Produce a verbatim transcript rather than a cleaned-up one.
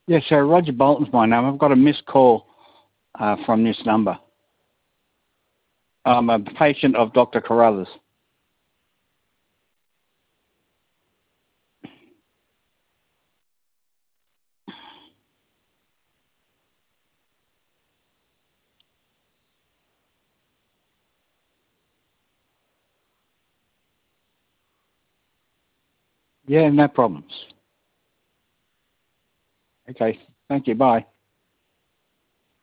Yes, sir. Roger Bolton's my name. I've got a missed call uh, from this number. I'm a patient of Doctor Carruthers. Yeah, no problems. Okay. Thank you. Bye.